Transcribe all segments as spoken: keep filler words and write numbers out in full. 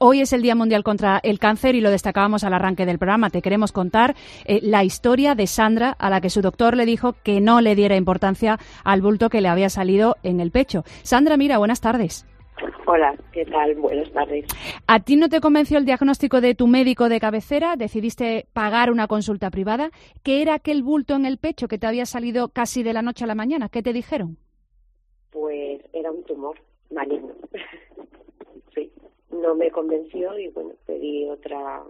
Hoy es el Día Mundial contra el Cáncer y lo destacábamos al arranque del programa. Te queremos contar eh, la historia de Sandra, a la que su doctor le dijo que no le diera importancia al bulto que le había salido en el pecho. Sandra, mira, buenas tardes. Hola, ¿qué tal? Buenas tardes. ¿A ti no te convenció el diagnóstico de tu médico de cabecera? ¿Decidiste pagar una consulta privada? ¿Qué era aquel bulto en el pecho que te había salido casi de la noche a la mañana? ¿Qué te dijeron? Pues era un tumor maligno. Sí, no me convenció y bueno, pedí otra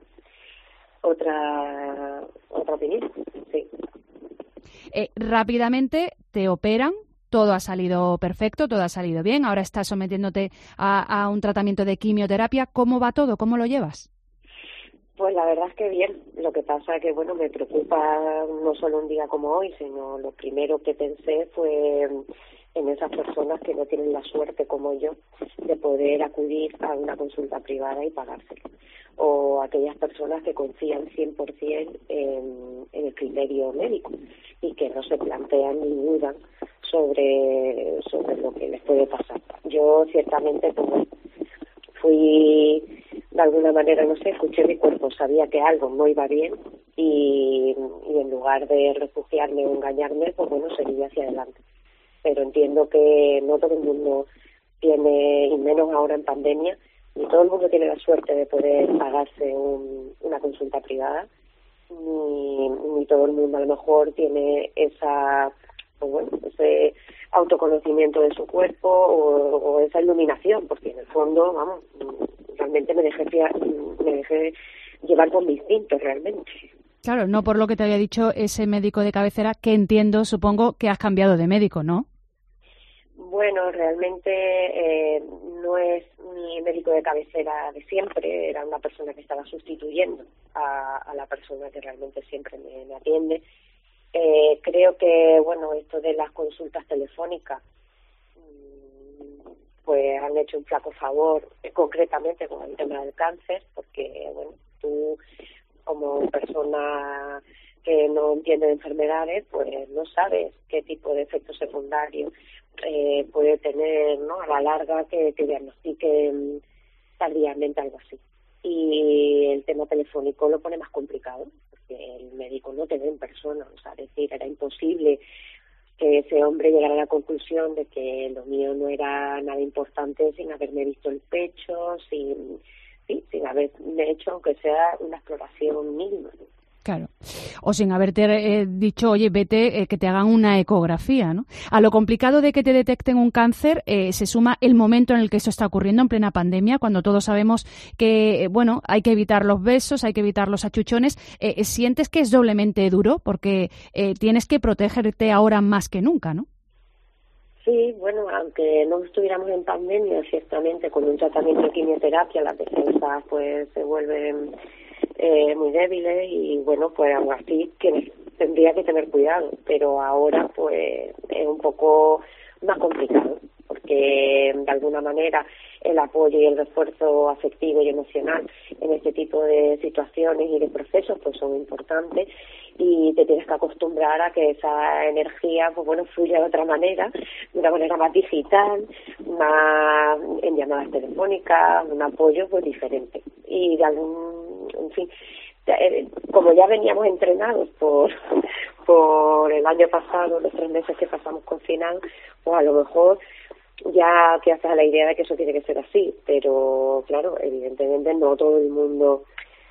otra otra opinión. Sí. Eh, rápidamente te operan. Todo ha salido perfecto, todo ha salido bien. Ahora estás sometiéndote a, a un tratamiento de quimioterapia. ¿Cómo va todo? ¿Cómo lo llevas? Pues la verdad es que bien. Lo que pasa es que, bueno, me preocupa no solo un día como hoy, sino lo primero que pensé fue en esas personas que no tienen la suerte como yo de poder acudir a una consulta privada y pagárselo. O aquellas personas que confían cien por ciento en, en el criterio médico y que no se plantean ni dudan sobre sobre lo que les puede pasar. Yo ciertamente pues, fui de alguna manera, no sé, escuché mi cuerpo, sabía que algo no iba bien y, y en lugar de refugiarme o engañarme, pues bueno, seguí hacia adelante. Pero entiendo que no todo el mundo tiene, y menos ahora en pandemia, ni todo el mundo tiene la suerte de poder pagarse un, una consulta privada, ni, ni todo el mundo a lo mejor tiene esa, pues bueno, ese autoconocimiento de su cuerpo o, o esa iluminación, porque en el fondo, vamos, realmente me dejé, me dejé llevar por mis instintos realmente. Claro, no por lo que te había dicho ese médico de cabecera, que entiendo, supongo, que has cambiado de médico, ¿no? Bueno, realmente eh, no es mi médico de cabecera de siempre, era una persona que estaba sustituyendo a, a la persona que realmente siempre me, me atiende. Eh, creo que, bueno, esto de las consultas telefónicas, pues han hecho un flaco favor, eh, concretamente con el tema del cáncer, porque, bueno, tú como persona que no entiende de enfermedades, pues no sabes qué tipo de efectos secundarios eh, puede tener, ¿no? A la larga que te diagnostiquen tardíamente algo así. Y el tema telefónico lo pone más complicado, porque el médico no te ve en persona, o sea, es decir, era imposible que ese hombre llegara a la conclusión de que lo mío no era nada importante sin haberme visto el pecho, sin, sí, sin haberme hecho, aunque sea una exploración mínima. Claro. O sin haberte eh, dicho, oye, vete, eh, que te hagan una ecografía, ¿no? A lo complicado de que te detecten un cáncer eh, se suma el momento en el que esto está ocurriendo en plena pandemia, cuando todos sabemos que, eh, bueno, hay que evitar los besos, hay que evitar los achuchones. Eh, ¿Sientes que es doblemente duro? Porque eh, tienes que protegerte ahora más que nunca, ¿no? Sí, bueno, aunque no estuviéramos en pandemia, ciertamente con un tratamiento de quimioterapia las defensas pues se vuelven eh, muy débiles y bueno, pues aún así que tendría que tener cuidado, pero ahora pues es un poco más complicado porque de alguna manera el apoyo y el refuerzo afectivo y emocional en este tipo de situaciones y de procesos pues son importantes y te tienes que acostumbrar a que esa energía pues bueno fluya de otra manera, de una manera más digital, más en llamadas telefónicas, un apoyo pues diferente y de algún, en fin, como ya veníamos entrenados por por el año pasado, los tres meses que pasamos confinados, pues a lo mejor ya te haces a la idea de que eso tiene que ser así, pero claro, evidentemente no todo el mundo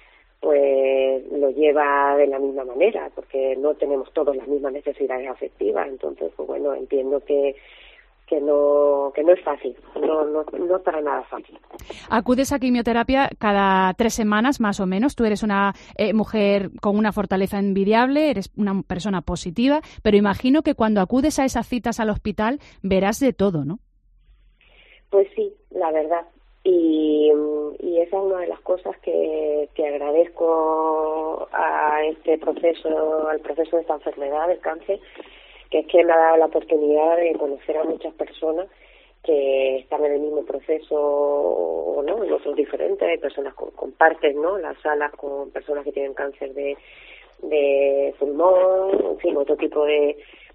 pues lo lleva de la misma manera, porque no tenemos todas las mismas necesidades afectivas, entonces pues bueno, entiendo que que no que no es fácil, no no no es para nada fácil. Acudes a quimioterapia cada tres semanas más o menos. Tú eres una eh, mujer con una fortaleza envidiable, eres una persona positiva, pero imagino que cuando acudes a esas citas al hospital verás de todo, ¿no? Pues sí, la verdad. Y, y esa es una de las cosas que, que agradezco a este proceso, al proceso de esta enfermedad, del cáncer, que es que me ha dado la oportunidad de conocer a muchas personas que están en el mismo proceso o no, en otros diferentes. Hay personas que comparten, ¿no?, las salas con personas que tienen cáncer de, de pulmón, en fin, otro tipo de,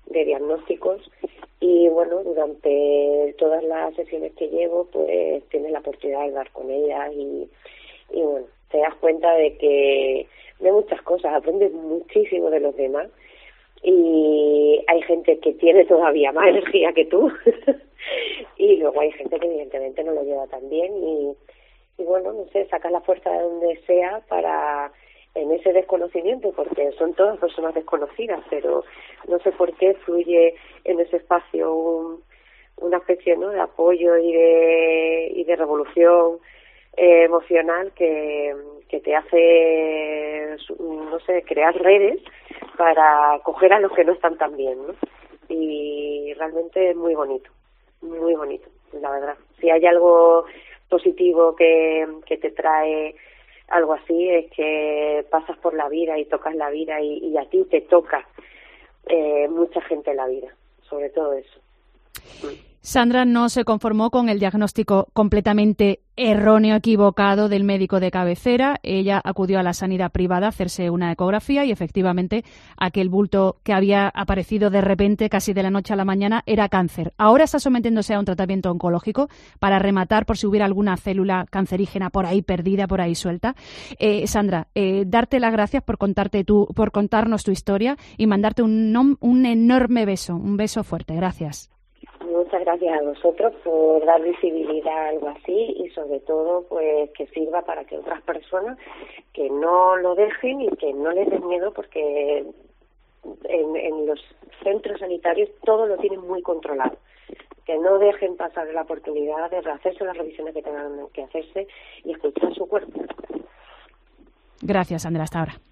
de diagnósticos. Y bueno, durante todas las sesiones que llevo, pues tienes la oportunidad de hablar con ellas y, y bueno, te das cuenta de que de muchas cosas, aprendes muchísimo de los demás y hay gente que tiene todavía más energía que tú y luego hay gente que evidentemente no lo lleva tan bien y, y bueno, no sé, sacas la fuerza de donde sea para en ese desconocimiento, porque son todas personas desconocidas, pero no sé por qué fluye en ese espacio un, una especie, ¿no?, de apoyo y de, y de revolución eh, emocional que, que te hace, no sé, crear redes para coger a los que no están tan bien, ¿no? Y realmente es muy bonito, muy bonito, la verdad. Si hay algo positivo que, que te trae algo así, es que pasas por la vida y tocas la vida y, y a ti te toca eh, mucha gente en la vida, sobre todo eso. Sandra no se conformó con el diagnóstico completamente erróneo, equivocado del médico de cabecera. Ella acudió a la sanidad privada a hacerse una ecografía y efectivamente aquel bulto que había aparecido de repente, casi de la noche a la mañana, era cáncer. Ahora está sometiéndose a un tratamiento oncológico para rematar por si hubiera alguna célula cancerígena por ahí perdida, por ahí suelta. Eh, Sandra, eh, darte las gracias por contarte tu, por contarnos tu historia y mandarte un, un enorme beso, un beso fuerte. Gracias. Muchas gracias a vosotros por dar visibilidad a algo así y sobre todo pues que sirva para que otras personas que no lo dejen y que no les den miedo, porque en, en los centros sanitarios todo lo tienen muy controlado, que no dejen pasar la oportunidad de hacerse las revisiones que tengan que hacerse y escuchar su cuerpo. Gracias, Sandra, hasta ahora.